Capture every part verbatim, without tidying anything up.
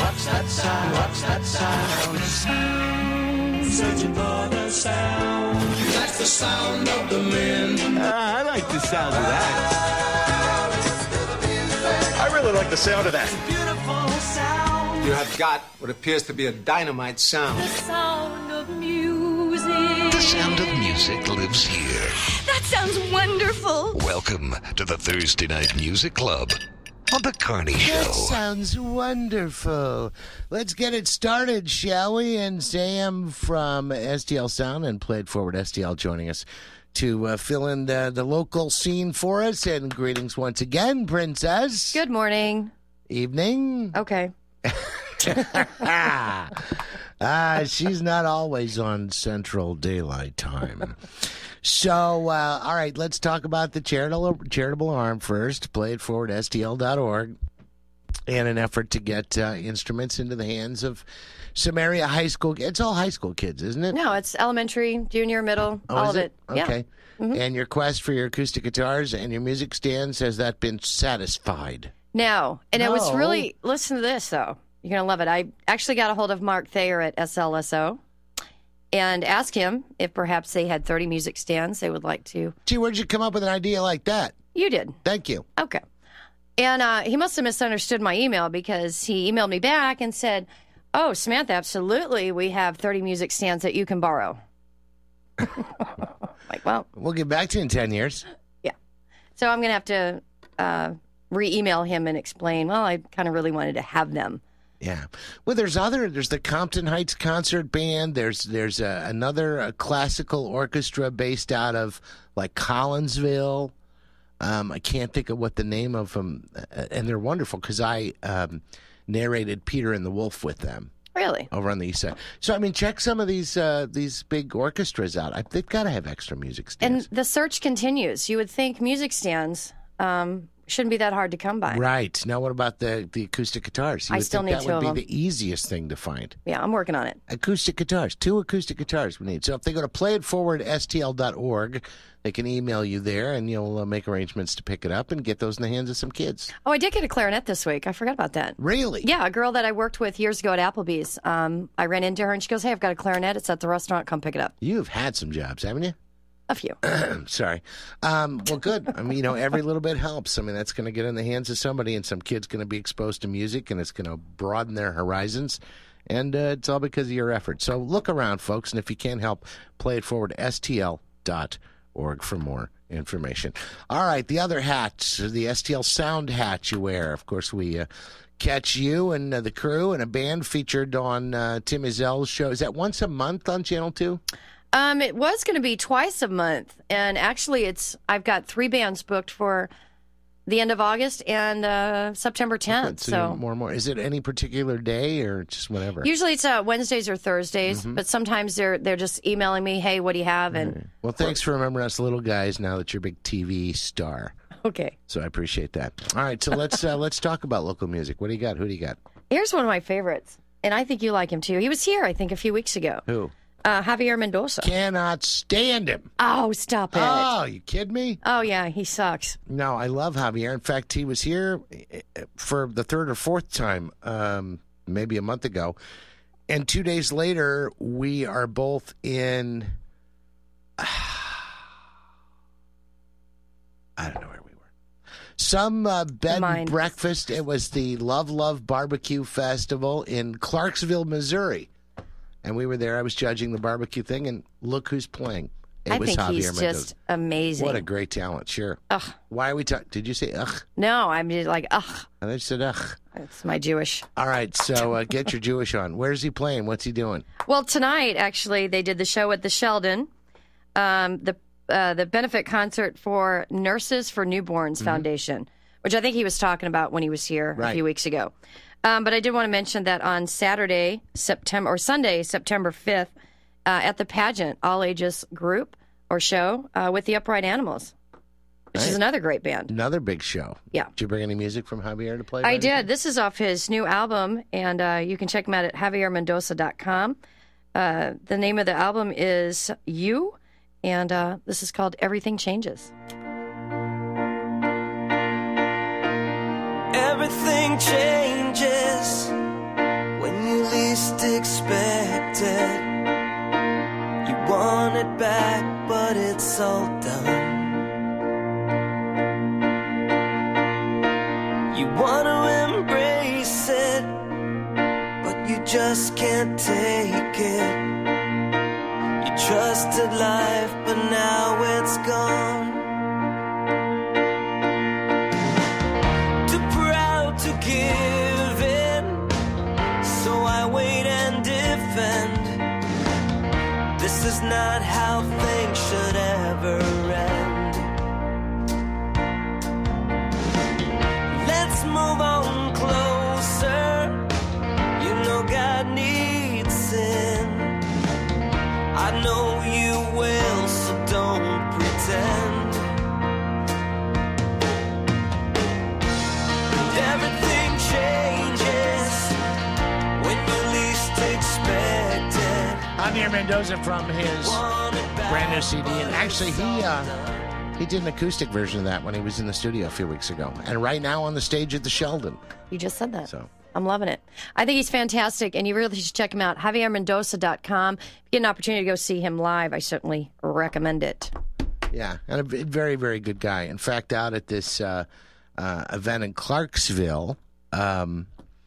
What's that sound? What's that sound? Searching for the sound. That's the sound of the men. Uh, I like the sound of that. I really like the sound of that. Beautiful sound. You have got what appears to be a dynamite sound. The sound of music. The sound of music lives here. That sounds wonderful. Welcome to the Thursday Night Music Club on The Carney Show. That sounds wonderful. Let's get it started, shall we? And Sam from S T L Sound and Play It Forward S T L joining us to uh, fill in the, the local scene for us. And greetings once again, Princess. Good morning. Evening. Okay. ah, she's not always on Central Daylight Time. So, uh, all right, let's talk about the charitable charitable arm first. Play It Forward S T L dot org, and an effort to get uh, instruments into the hands of some area high school. It's all high school kids, isn't it? No, it's elementary, junior, middle, Oh, all is of it. Okay. Yeah. Mm-hmm. And your quest for your acoustic guitars and your music stands, has that been satisfied? No. And it was No. really, listen to this, though. You're going to love it. I actually got a hold of Mark Thayer at S L S O and asked him if perhaps they had thirty music stands they would like to. Gee, where'd you come up with an idea like that? You did. Thank you. Okay. And uh, he must have misunderstood my email because he emailed me back and said, oh, Samantha, absolutely. We have thirty music stands that you can borrow. Like, well. We'll get back to you in ten years. Yeah. So I'm going to have to uh, re-email him and explain, well, I kind of really wanted to have them. Yeah. Well, there's other, there's the Compton Heights Concert Band. There's there's a, another a classical orchestra based out of, like, Collinsville. Um, I can't think of what the name of them, uh, and they're wonderful because I um, narrated Peter and the Wolf with them. Really? Over on the east side. So, I mean, check some of these uh, these big orchestras out. I, they've got to have extra music stands. And the search continues. You would think music stands um, shouldn't be that hard to come by. Right. Now, what about the, the acoustic guitars? You I would still think need that two would of be them. the easiest thing to find. Yeah, I'm working on it. Acoustic guitars. Two acoustic guitars we need. So if they go to play it forward S T L dot org, they can email you there, and you'll uh, make arrangements to pick it up and get those in the hands of some kids. Oh, I did get a clarinet this week. I forgot about that. Really? Yeah, a girl that I worked with years ago at Applebee's. Um, I ran into her, and she goes, hey, I've got a clarinet. It's at the restaurant. Come pick it up. You've had some jobs, haven't you? A few. Sorry. Um, well, good. I mean, you know, every little bit helps. I mean, that's going to get in the hands of somebody, and some kid's going to be exposed to music, and it's going to broaden their horizons. And uh, it's all because of your efforts. So look around, folks, and if you can't help, play it forward S T L dot org for more information. All right, the other hat, the S T L Sound hat you wear. Of course, we uh, catch you and uh, the crew and a band featured on uh, Tim Ezel's show. Is that once a month on Channel two? Um, it was going to be twice a month, and actually, it's I've got three bands booked for the end of August and uh, September tenth. So, So more and more. Is it any particular day or just whenever? usually it's uh, Wednesdays or Thursdays, but sometimes they're they're just emailing me, "Hey, what do you have?" And Well, thanks for remembering us little guys now that you're a big T V star. okay, So I appreciate that. All right, so let's uh, let's talk about local music. What do you got? Who do you got? here's one of my favorites, and I think you like him too. He was here, I think, a few weeks ago. Who? Uh, Javier Mendoza. Cannot stand him. Oh, stop it! Oh, you kidding me? Oh yeah, he sucks. No, I love Javier. In fact, he was here for the third or fourth time, um, maybe a month ago. And two days later, we are both in. I don't know where we were. Some uh, bed and Mind. breakfast. It was the Love Love Barbecue Festival in Clarksville, Missouri. And we were there. I was judging the barbecue thing, and look who's playing. It I was think Javier he's Mendoza. just amazing. What a great talent, sure. Ugh. Why are we talking? Did you say ugh? No, I'm just like, ugh. I thought you said ugh. It's my Jewish. All right, so uh, get your Jewish on. Where's he playing? What's he doing? Well, tonight, actually, they did the show at the Sheldon, um, the uh, the benefit concert for Nurses for Newborns Mm-hmm. Foundation, which I think he was talking about when he was here Right. a few weeks ago. Um, but I did want to mention that on Saturday, September, or Sunday, September fifth, uh, at the Pageant, all ages group or show uh, with the Upright Animals, which Right. is another great band. Another big show. Yeah. Did you bring any music from Javier to play? I did. This is off his new album, and uh, you can check him out at javier mendoza dot com. Uh, the name of the album is You, and uh, this is called Everything Changes. Everything changes back, but it's all done. You want to embrace it, but you just can't take it. You trusted life, but now it's gone. Too proud to give in, so I wait and defend. This is not how things should ever end. Let's move on closer. You know God needs sin. I know you will, so don't pretend. And everything changes when you least expect it. Javier Mendoza from his brand new C D, and actually he uh, he did an acoustic version of that when he was in the studio a few weeks ago, and right now on the stage at the Sheldon. You just said that. So I'm loving it. I think he's fantastic, and you really should check him out. Javier Mendoza dot com. If you get an opportunity to go see him live, I certainly recommend it. yeah, and a v- very very good guy. In fact, out at this uh, uh, event in Clarksville um,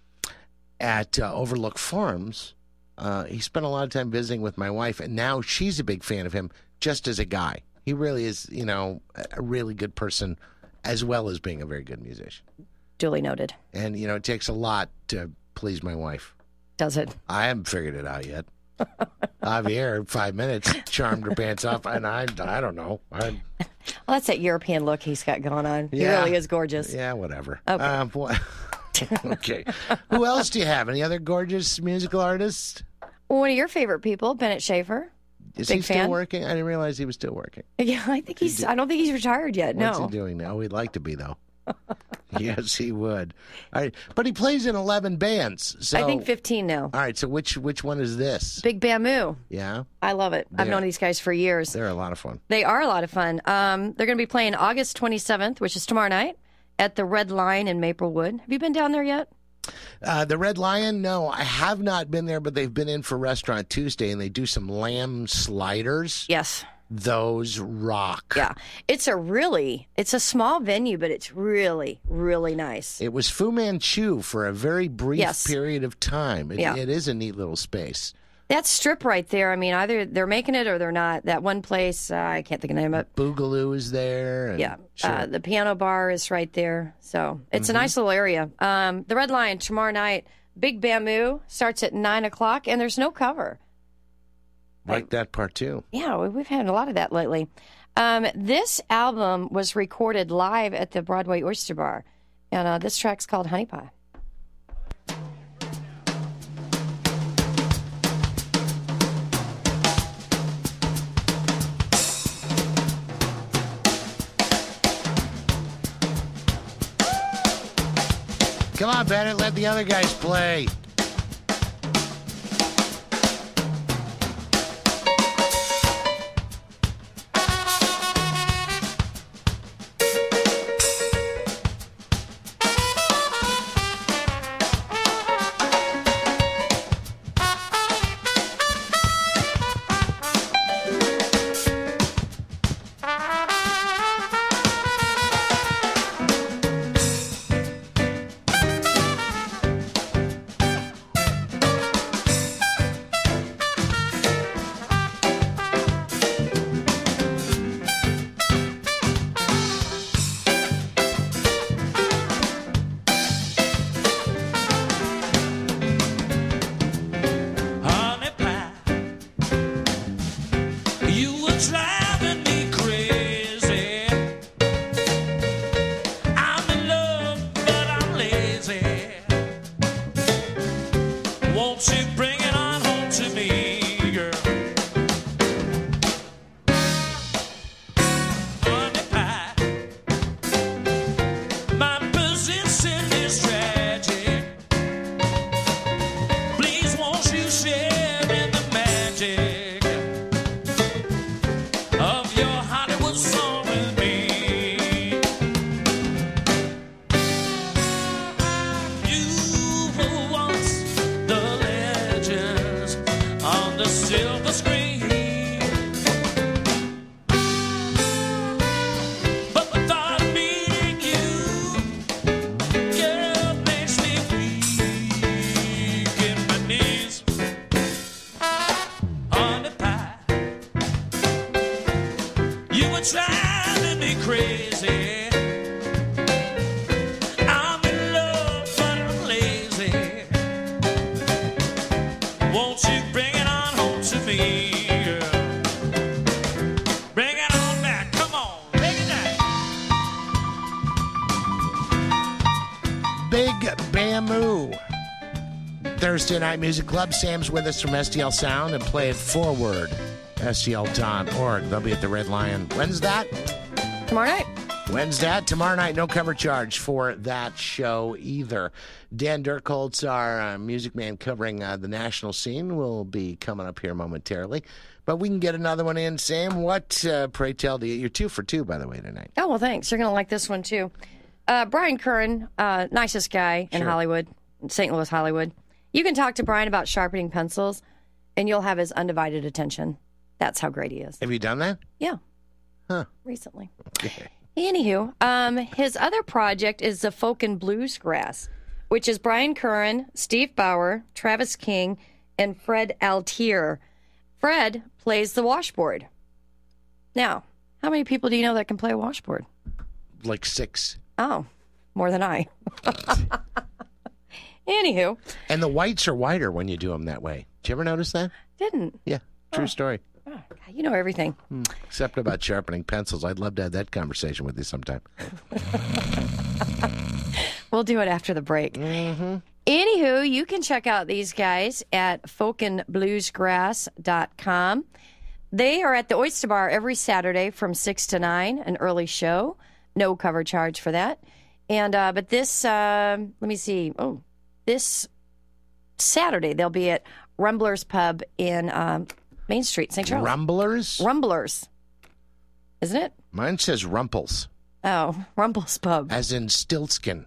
at uh, Overlook Farms. Uh, he spent a lot of time visiting with my wife, and now she's a big fan of him just as a guy. He really is, you know, a really good person as well as being a very good musician. Duly noted. And, you know, it takes a lot to please my wife. Does it? I haven't figured it out yet. Javier, in five minutes, charmed her pants off, and I, I don't know. I, Well, that's that European look he's got going on. He Yeah. really is gorgeous. yeah, whatever. Okay. Um, what, okay. Who else do you have? Any other gorgeous musical artists? One of your favorite people, Bennett Schaefer. Is Big he still fan? working? I didn't realize he was still working. Yeah, I think he's. I don't think he's retired yet. What's No. he doing now? He'd like to be, though. Yes, he would. All right, but he plays in eleven bands. So I think fifteen now. All right, so which which one is this? Big Bamboo. Yeah, I love it. I've They're- known these guys for years. they're a lot of fun. They are a lot of fun. Um, they're going to be playing August twenty-seventh, which is tomorrow night, at the Red Lion in Maplewood. Have you been down there yet? Uh, the Red Lion, no, I have not been there, but they've been in for Restaurant Tuesday, and they do some lamb sliders. Yes. Those rock. Yeah. It's a really, it's a small venue, but it's really, really nice. It was Fu Manchu for a very brief Yes. period of time. It, Yeah. it is a neat little space. That strip right there, I mean, either they're making it or they're not. That one place, uh, I can't think of the name of it. Boogaloo is there. And Yeah. sure. Uh, the piano bar is right there. So it's Mm-hmm. a nice little area. Um, the Red Lion tomorrow night, Big Bamboo starts at nine o'clock, and there's no cover. like that part, too. Yeah, we- we've had a lot of that lately. Um, this album was recorded live at the Broadway Oyster Bar, and uh, this track's called Honey Pie. Come on, Bennett, let the other guys play. Thursday Night Music Club. Sam's with us from S T L Sound and Play It Forward. S T L dot org. They'll be at the Red Lion. When's that? Tomorrow night. Wednesday, tomorrow night, no cover charge for that show either. Dan Dirkholtz, our uh, music man covering uh, the national scene, will be coming up here momentarily. But we can get another one in. Sam, what, uh, pray tell, do you? You're two for two, by the way, tonight. Oh, well, thanks. You're going to like this one, too. Uh, Brian Curran, uh, nicest guy in Sure. Hollywood, Saint Louis, Hollywood. You can talk to Brian about sharpening pencils, and you'll have his undivided attention. That's how great he is. Have you done that? Yeah. Huh. Recently. Okay. Anywho, um, his other project is the Folk and Blues Grass, which is Brian Curran, Steve Bauer, Travis King, and Fred Altier. Fred plays the washboard. Now, how many people do you know that can play a washboard? Like six. Oh, more than I. Anywho. And the whites are whiter when you do them that way. Did you ever notice that? Didn't. Yeah, true Oh. story. Oh, God, you know everything. Except about sharpening pencils. I'd love to have that conversation with you sometime. We'll do it after the break. Mm-hmm. Anywho, you can check out these guys at folk and blues grass dot com. They are at the Oyster Bar every Saturday from six to nine, an early show. No cover charge for that. And uh, But this, uh, let me see. Oh, this Saturday they'll be at Rumblers Pub in um, Main Street, Saint Charles. Rumblers? Rumblers. Isn't it? Mine says Rumples, Oh, Rumbles Pub. as in Stiltskin.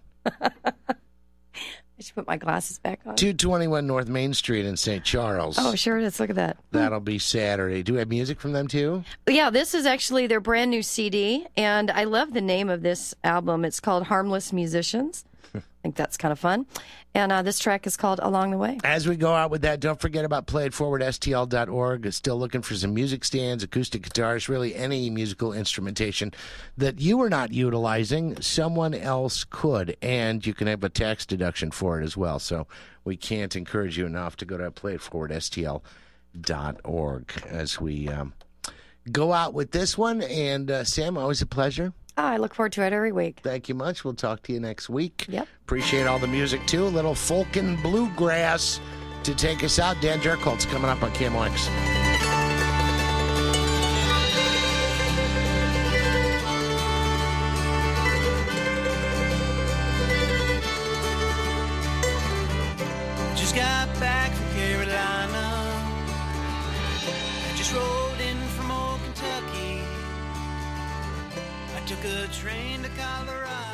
I should put my glasses back on. two twenty-one North Main Street in Saint Charles. Oh, sure it is. Look at that. That'll be Saturday. Do we have music from them too? Yeah, this is actually their brand new C D, and I love the name of this album. It's called Harmless Musicians. I think that's kind of fun. And uh, this track is called Along the Way. As we go out with that, don't forget about Play It Forward, S T L dot org. Still looking for some music stands, acoustic guitars, really any musical instrumentation that you are not utilizing, someone else could. And you can have a tax deduction for it as well. So we can't encourage you enough to go to Play It Forward, S T L dot org as we um, go out with this one. And uh, Sam, always a pleasure. Oh, I look forward to it every week. Thank you much. We'll talk to you next week. Yep. Appreciate all the music, too. A little folk and bluegrass to take us out. Dan Dirkholtz coming up on K M O X. Just got back from Carolina. I just rode in from old Kentucky. I took a train to Colorado.